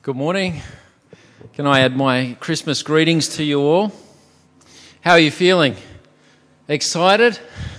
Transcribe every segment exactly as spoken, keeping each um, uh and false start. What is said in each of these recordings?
Good morning. Can I add my Christmas greetings to you all? How are you feeling? Excited?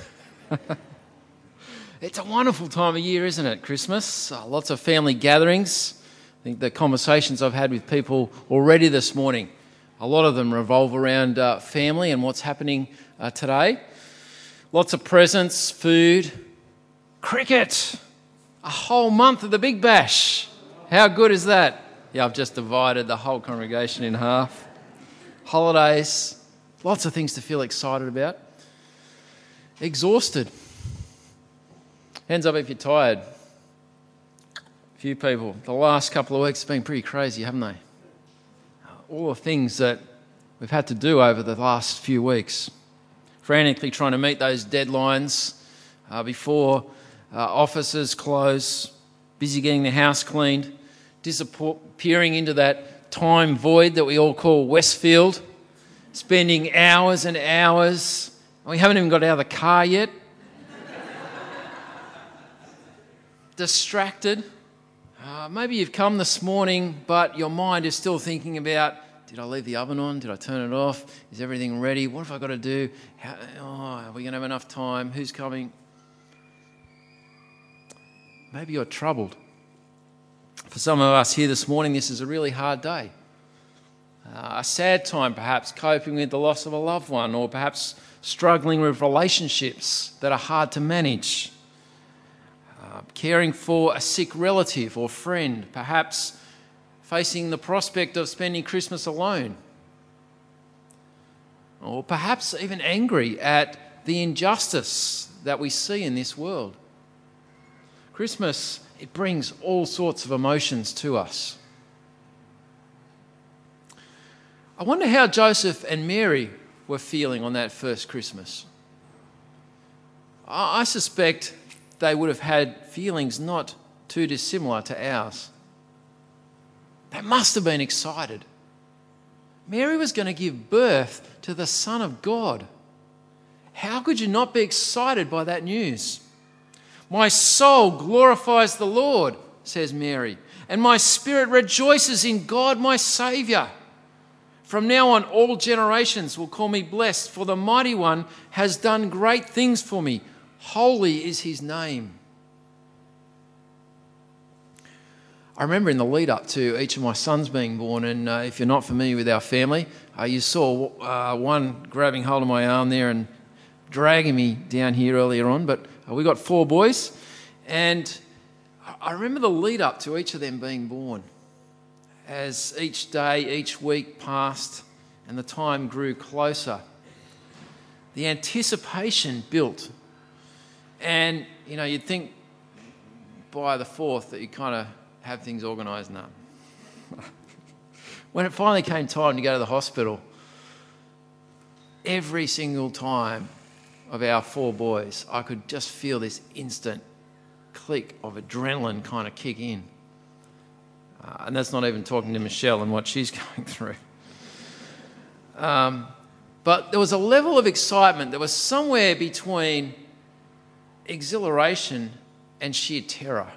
It's a wonderful time of year, isn't it? Christmas. Uh, lots of family gatherings. I think the conversations I've had with people already this morning, a lot of them revolve around uh, family and what's happening uh, today. Lots of presents, food, cricket, a whole month of the Big Bash. How good is that? Yeah, I've just divided the whole congregation in half. Holidays, lots of things to feel excited about. Exhausted. Hands up if you're tired. A few people. The last couple of weeks have been pretty crazy, haven't they? All the things that we've had to do over the last few weeks. Frantically trying to meet those deadlines uh, before uh, offices close. Busy getting the house cleaned. Disappearing into that time void that we all call Westfield, spending hours and hours. We haven't even got out of the car yet. Distracted. Uh, maybe you've come this morning, but your mind is still thinking about, did I leave the oven on? Did I turn it off? Is everything ready? What have I got to do? How, oh, are we going to have enough time? Who's coming? Maybe you're troubled. For some of us here this morning, this is a really hard day. Uh, a sad time, perhaps, coping with the loss of a loved one, or perhaps struggling with relationships that are hard to manage. Uh, caring for a sick relative or friend, perhaps facing the prospect of spending Christmas alone. Or perhaps even angry at the injustice that we see in this world. Christmas, it brings all sorts of emotions to us. I wonder how Joseph and Mary were feeling on that first Christmas. I suspect they would have had feelings not too dissimilar to ours. They must have been excited. Mary was going to give birth to the Son of God. How could you not be excited by that news? My soul glorifies the Lord, says Mary, and my spirit rejoices in God my Saviour. From now on, all generations will call me blessed, for the Mighty One has done great things for me. Holy is his name. I remember in the lead up to each of my sons being born, and uh, if you're not familiar with our family, uh, you saw uh, one grabbing hold of my arm there and dragging me down here earlier on, but uh, we got four boys, and I remember the lead up to each of them being born. As each day, each week passed and the time grew closer, the anticipation built. And, you know, you'd think by the fourth that you kind of have things organised now. When it finally came time to go to the hospital, every single time of our four boys, I could just feel this instant click of adrenaline kind of kick in. Uh, and that's not even talking to Michelle and what she's going through. Um, but there was a level of excitement that was somewhere between exhilaration and sheer terror.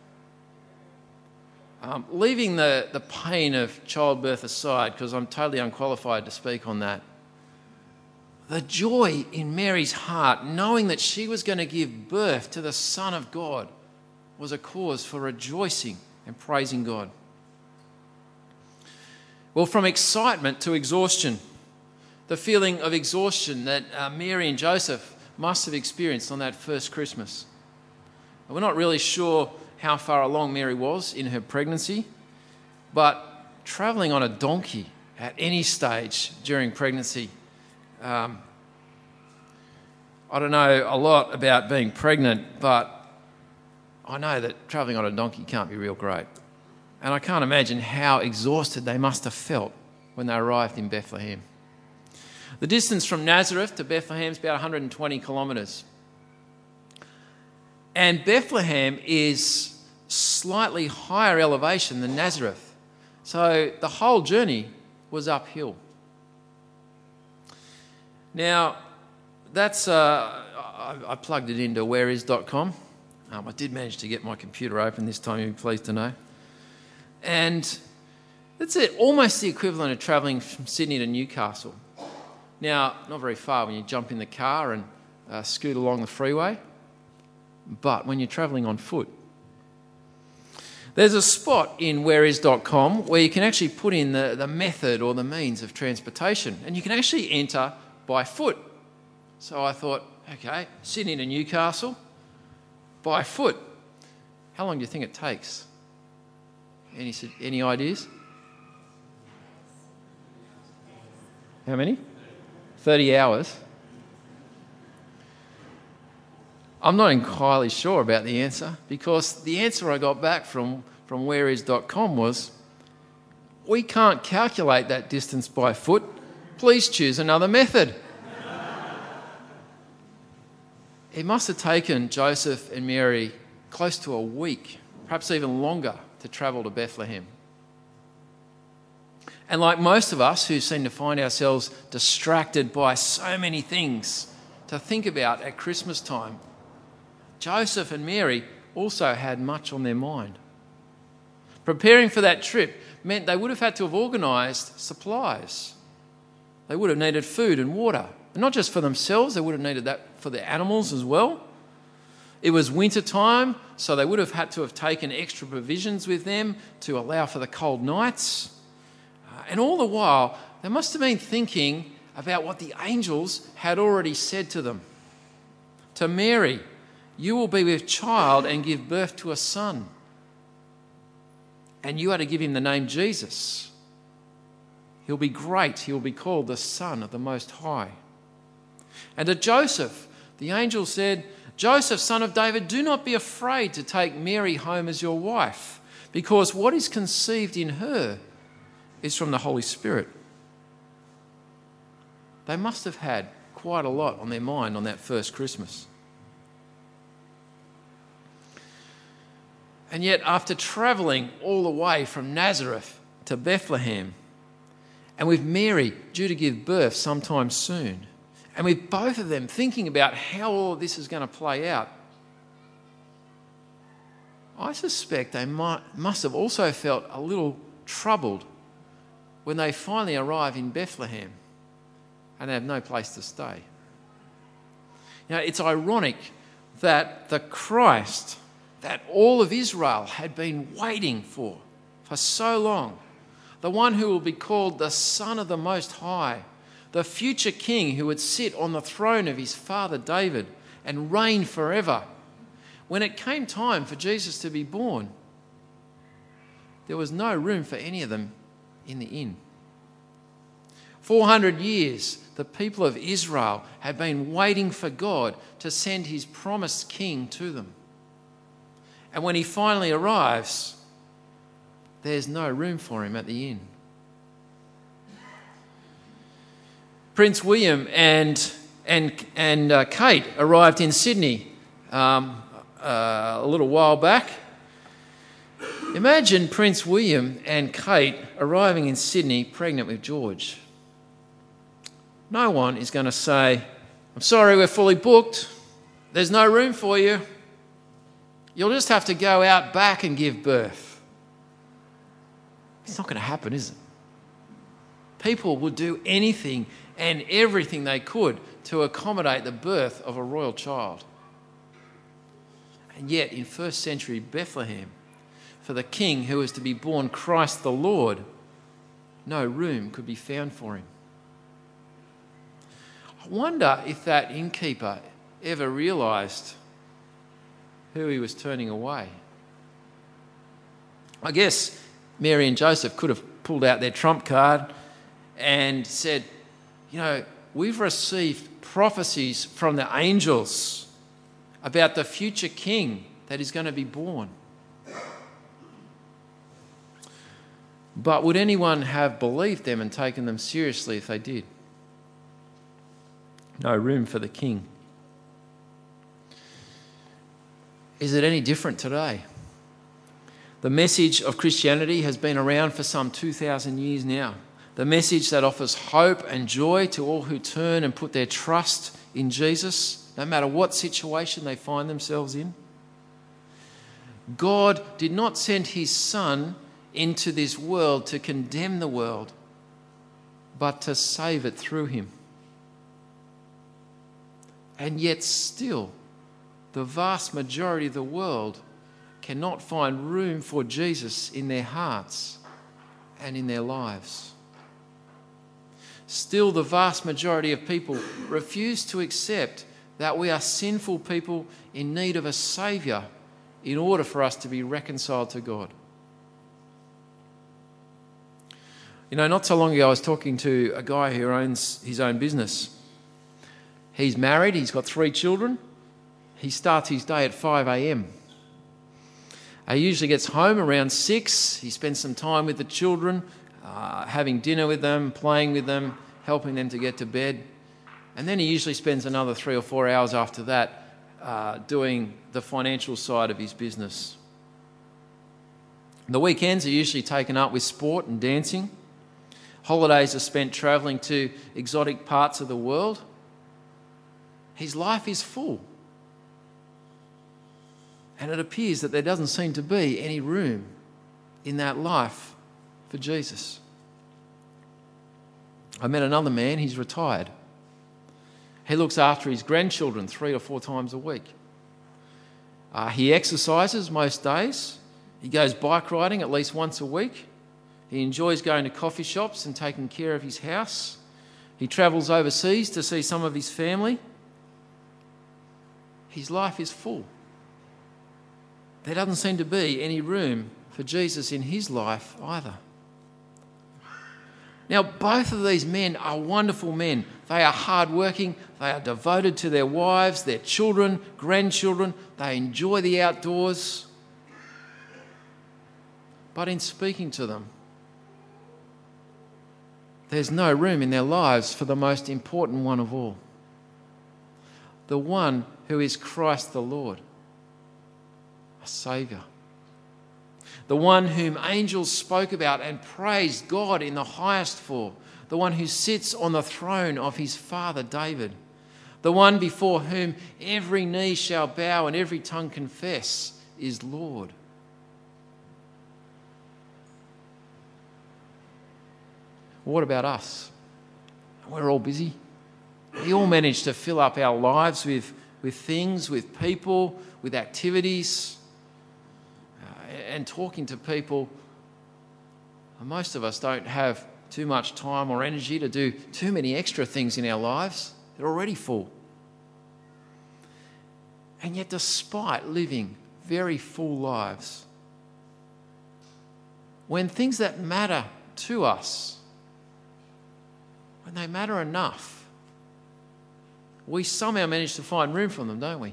Um, leaving the, the pain of childbirth aside, because I'm totally unqualified to speak on that, the joy in Mary's heart, knowing that she was going to give birth to the Son of God, was a cause for rejoicing and praising God. Well, from excitement to exhaustion, the feeling of exhaustion that uh, Mary and Joseph must have experienced on that first Christmas. We're not really sure how far along Mary was in her pregnancy, but travelling on a donkey at any stage during pregnancy, um, I don't know a lot about being pregnant, but I know that travelling on a donkey can't be real great. And I can't imagine how exhausted they must have felt when they arrived in Bethlehem. The distance from Nazareth to Bethlehem is about one hundred twenty kilometres. And Bethlehem is slightly higher elevation than Nazareth. So the whole journey was uphill. Now, that's uh, I, I plugged it into where is dot com. Um, I did manage to get my computer open this time, you'll be pleased to know. And That's it, almost the equivalent of travelling from Sydney to Newcastle. Now, not very far when you jump in the car and uh, scoot along the freeway, but when you're travelling on foot. There's a spot in where is dot com where you can actually put in the, the method or the means of transportation, and you can actually enter by foot. So I thought, okay, Sydney to Newcastle, by foot. How long do you think it takes? Any, any ideas? How many? thirty hours. I'm not entirely sure about the answer, because the answer I got back from, from where is dot com was, we can't calculate that distance by foot. Please choose another method. It must have taken Joseph and Mary close to a week, perhaps even longer, to travel to Bethlehem. And like most of us who seem to find ourselves distracted by so many things to think about at Christmas time, Joseph and Mary also had much on their mind. Preparing for that trip meant they would have had to have organised supplies. They would have needed food and water. And not just for themselves, they would have needed that for the animals as well. It was winter time, so they would have had to have taken extra provisions with them to allow for the cold nights. And all the while, they must have been thinking about what the angels had already said to them. To Mary, you will be with child and give birth to a son, and you are to give him the name Jesus. He'll be great. He'll be called the Son of the Most High. And to Joseph, the angel said, Joseph, son of David, do not be afraid to take Mary home as your wife, because what is conceived in her is from the Holy Spirit. They must have had quite a lot on their mind on that first Christmas. And yet, after travelling all the way from Nazareth to Bethlehem, and with Mary due to give birth sometime soon, and with both of them thinking about how all of this is going to play out, I suspect they might, must have also felt a little troubled when they finally arrive in Bethlehem and they have no place to stay. Now, it's ironic that the Christ that all of Israel had been waiting for for so long, the one who will be called the Son of the Most High, the future king who would sit on the throne of his father David and reign forever, when it came time for Jesus to be born, there was no room for any of them in the inn. four hundred years, the people of Israel had been waiting for God to send his promised king to them. And when he finally arrives, there's no room for him at the inn. Prince William and, and, and uh, Kate arrived in Sydney um, uh, a little while back. Imagine Prince William and Kate arriving in Sydney pregnant with George. No one is going to say, I'm sorry, we're fully booked. There's no room for you. You'll just have to go out back and give birth. It's not going to happen, is it? People would do anything and everything they could to accommodate the birth of a royal child. And yet, in first century Bethlehem, for the king who was to be born Christ the Lord, no room could be found for him. I wonder if that innkeeper ever realised who he was turning away. I guess Mary and Joseph could have pulled out their trump card and said, you know, we've received prophecies from the angels about the future king that is going to be born. But would anyone have believed them and taken them seriously if they did? No room for the king. Is it any different today? The message of Christianity has been around for some two thousand years now. The message that offers hope and joy to all who turn and put their trust in Jesus, no matter what situation they find themselves in. God did not send his Son into this world to condemn the world, but to save it through him. And yet still, the vast majority of the world cannot find room for Jesus in their hearts and in their lives. Still, the vast majority of people refuse to accept that we are sinful people in need of a Saviour in order for us to be reconciled to God. You know, not so long ago I was talking to a guy who owns his own business. He's married, he's got three children. He starts his day at five a.m. He usually gets home around six. He spends some time with the children, uh, having dinner with them, playing with them, helping them to get to bed. And then he usually spends another three or four hours after that uh, doing the financial side of his business. The weekends are usually taken up with sport and dancing. Holidays are spent travelling to exotic parts of the world. His life is full. And it appears that there doesn't seem to be any room in that life for Jesus. I met another man, he's retired. He looks after his grandchildren three or four times a week. Uh, he exercises most days. He goes bike riding at least once a week. He enjoys going to coffee shops and taking care of his house. He travels overseas to see some of his family. His life is full. There doesn't seem to be any room for Jesus in his life either. Now, both of these men are wonderful men. They are hardworking. They are devoted to their wives, their children, grandchildren. They enjoy the outdoors. But in speaking to them, there's no room in their lives for the most important one of all, the one who is Christ the Lord, a Saviour. The one whom angels spoke about and praised God in the highest for. The one who sits on the throne of his father David. The one before whom every knee shall bow and every tongue confess is Lord. What about us? We're all busy. We all manage to fill up our lives with, with things, with people, with activities, uh, and talking to people. Most of us don't have too much time or energy to do too many extra things in our lives. They're already full. And yet, despite living very full lives, when things that matter to us, when they matter enough, we somehow manage to find room for them, don't we?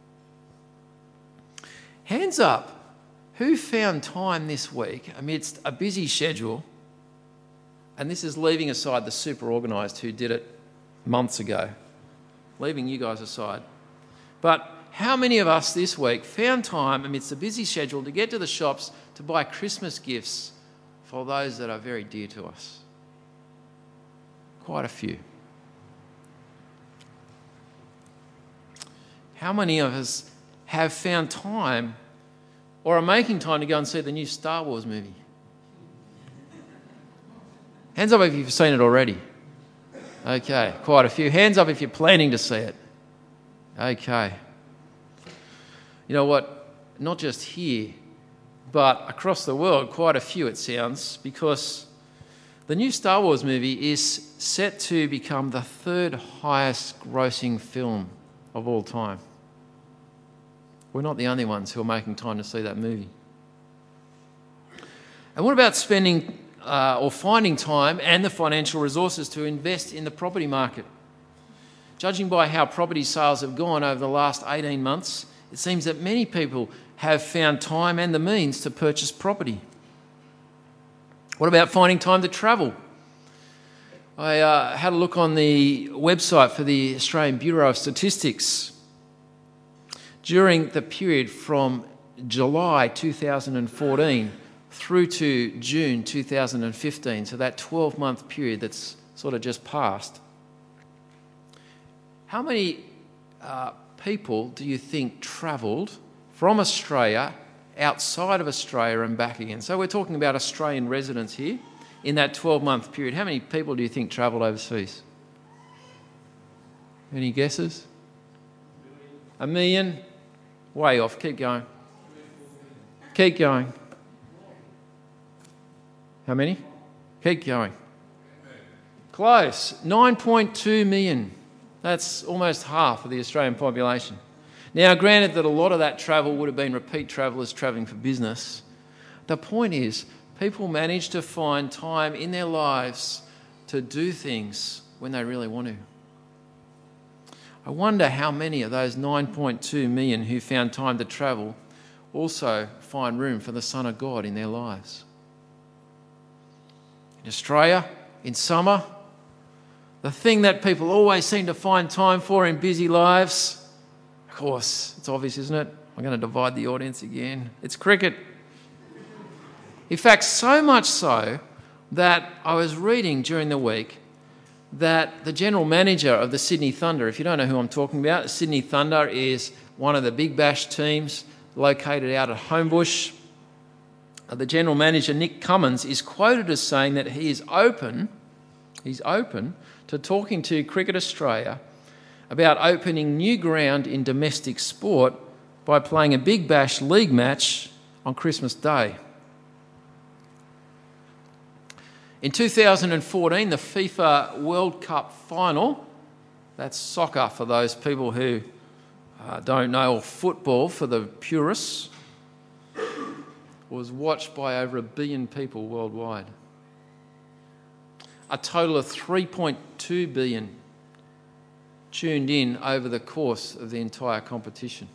Hands up, who found time this week amidst a busy schedule, and this is leaving aside the super organised who did it months ago, leaving you guys aside. But how many of us this week found time amidst a busy schedule to get to the shops to buy Christmas gifts for those that are very dear to us? Quite a few. How many of us have found time or are making time to go and see the new Star Wars movie? Hands up if you've seen it already. Okay, quite a few. Hands up if you're planning to see it. Okay. You know what? Not just here, but across the world, quite a few it sounds, because the new Star Wars movie is set to become the third highest grossing film of all time. We're not the only ones who are making time to see that movie. And what about spending uh, or finding time and the financial resources to invest in the property market? Judging by how property sales have gone over the last eighteen months, it seems that many people have found time and the means to purchase property. What about finding time to travel? I uh, had a look on the website for the Australian Bureau of Statistics. During the period from July two thousand fourteen through to June two thousand fifteen, so that twelve-month period that's sort of just passed, how many uh, people do you think travelled from Australia outside of Australia and back again. So we're talking about Australian residents here in that twelve-month period. How many people do you think travelled overseas? Any guesses? A million? Way off. Keep going. Keep going. How many? Keep going. Close. nine point two million. That's almost half of the Australian population. Now, granted that a lot of that travel would have been repeat travellers travelling for business, the point is people manage to find time in their lives to do things when they really want to. I wonder how many of those nine point two million who found time to travel also find room for the Son of God in their lives. In Australia, in summer, the thing that people always seem to find time for in busy lives, of course, it's obvious, isn't it? I'm going to divide the audience again. It's cricket. In fact, so much so that I was reading during the week that the general manager of the Sydney Thunder, if you don't know who I'm talking about, Sydney Thunder is one of the Big Bash teams located out at Homebush. The general manager, Nick Cummins, is quoted as saying that he is open, he's open to talking to Cricket Australia about opening new ground in domestic sport by playing a Big Bash league match on Christmas Day. In two thousand fourteen, the FIFA World Cup final, that's soccer for those people who uh, don't know, or football for the purists, was watched by over a billion people worldwide. A total of three point two billion tuned in over the course of the entire competition.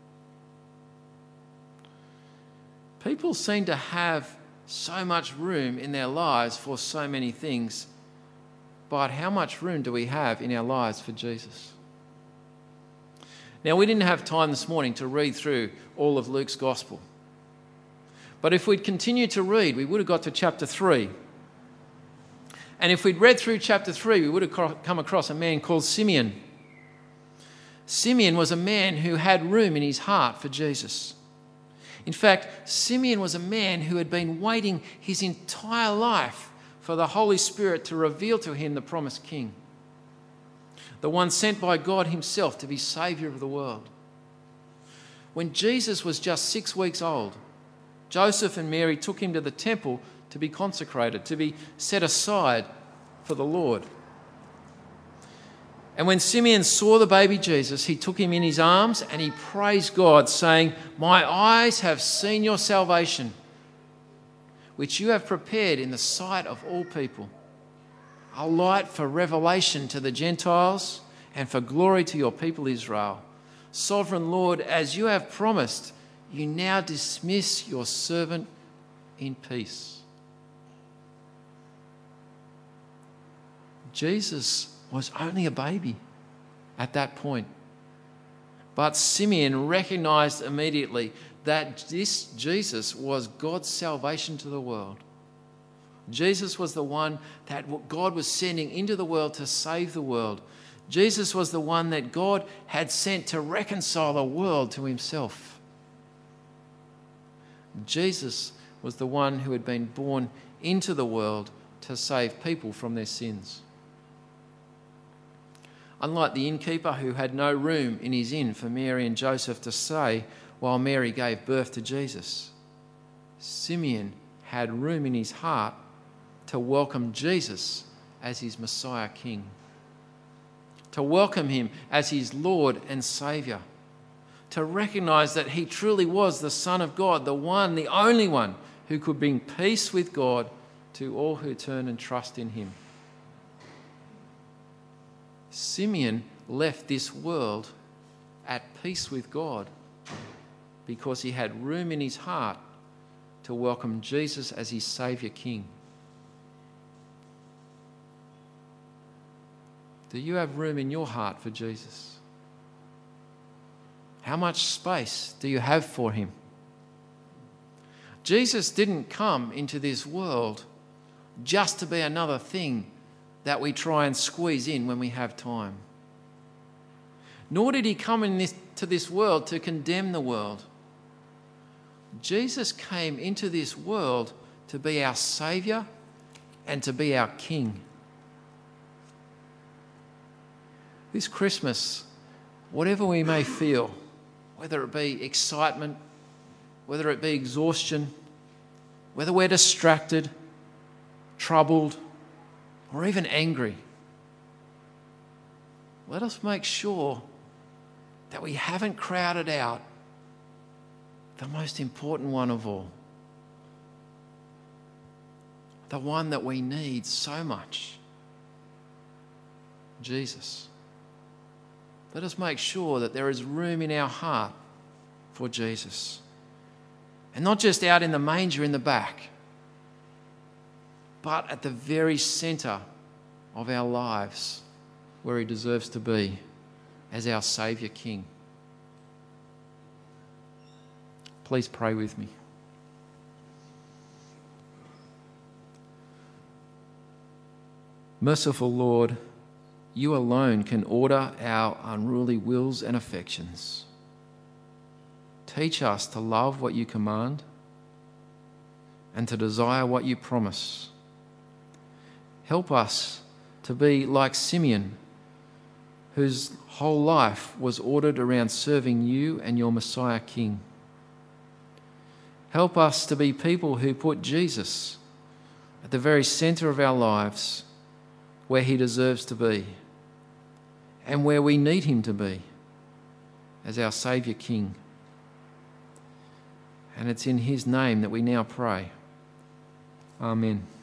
People seem to have so much room in their lives for so many things, but how much room do we have in our lives for Jesus? Now, we didn't have time this morning to read through all of Luke's Gospel, but if we'd continued to read, we would have got to chapter three. And if we'd read through chapter three, we would have come across a man called Simeon. Simeon was a man who had room in his heart for Jesus. In fact, Simeon was a man who had been waiting his entire life for the Holy Spirit to reveal to him the promised King, the one sent by God himself to be Saviour of the world. When Jesus was just six weeks old, Joseph and Mary took him to the temple to be consecrated, to be set aside for the Lord. And when Simeon saw the baby Jesus, he took him in his arms and he praised God, saying, "My eyes have seen your salvation, which you have prepared in the sight of all people, a light for revelation to the Gentiles and for glory to your people Israel. Sovereign Lord, as you have promised, you now dismiss your servant in peace." Jesus was only a baby at that point. But Simeon recognized immediately that this Jesus was God's salvation to the world. Jesus was the one that God was sending into the world to save the world. Jesus was the one that God had sent to reconcile the world to himself. Jesus was the one who had been born into the world to save people from their sins. Unlike the innkeeper who had no room in his inn for Mary and Joseph to stay while Mary gave birth to Jesus, Simeon had room in his heart to welcome Jesus as his Messiah King, to welcome him as his Lord and Saviour, to recognise that he truly was the Son of God, the one, the only one who could bring peace with God to all who turn and trust in him. Simeon left this world at peace with God because he had room in his heart to welcome Jesus as his Saviour King. Do you have room in your heart for Jesus? How much space do you have for him? Jesus didn't come into this world just to be another thing that we try and squeeze in when we have time. Nor did he come in this, to this world to condemn the world. Jesus came into this world to be our Saviour and to be our King. This Christmas, whatever we may feel, whether it be excitement, whether it be exhaustion, whether we're distracted, troubled, or even angry, let us make sure that we haven't crowded out the most important one of all, the one that we need so much, Jesus. Let us make sure that there is room in our heart for Jesus. And not just out in the manger in the back, but at the very centre of our lives where he deserves to be as our Saviour King. Please pray with me. Merciful Lord, you alone can order our unruly wills and affections. Teach us to love what you command and to desire what you promise. Help us to be like Simeon, whose whole life was ordered around serving you and your Messiah King. Help us to be people who put Jesus at the very centre of our lives, where he deserves to be and where we need him to be as our Saviour King. And it's in his name that we now pray. Amen.